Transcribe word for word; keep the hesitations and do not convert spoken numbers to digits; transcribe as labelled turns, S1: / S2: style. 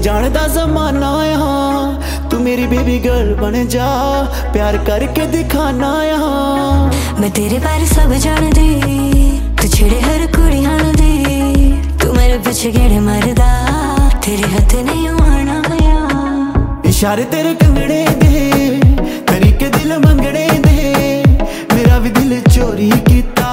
S1: जानदा जमाना यहाँ, तू मेरी बेबी गर्ल बन जा, प्यार करके दिखाना यहाँ।
S2: मैं तेरे बारे सब जान दी, तू छेड़े हर कुड़ी हाल दी, तू मेरे पीछे गेड़े मारदा, तेरे हथ नहीं आना यहाँ।
S1: इशारे तेरे कंगड़े दे, तरीके दिल मंगड़े दे, मेरा भी दिल चोरी कीता।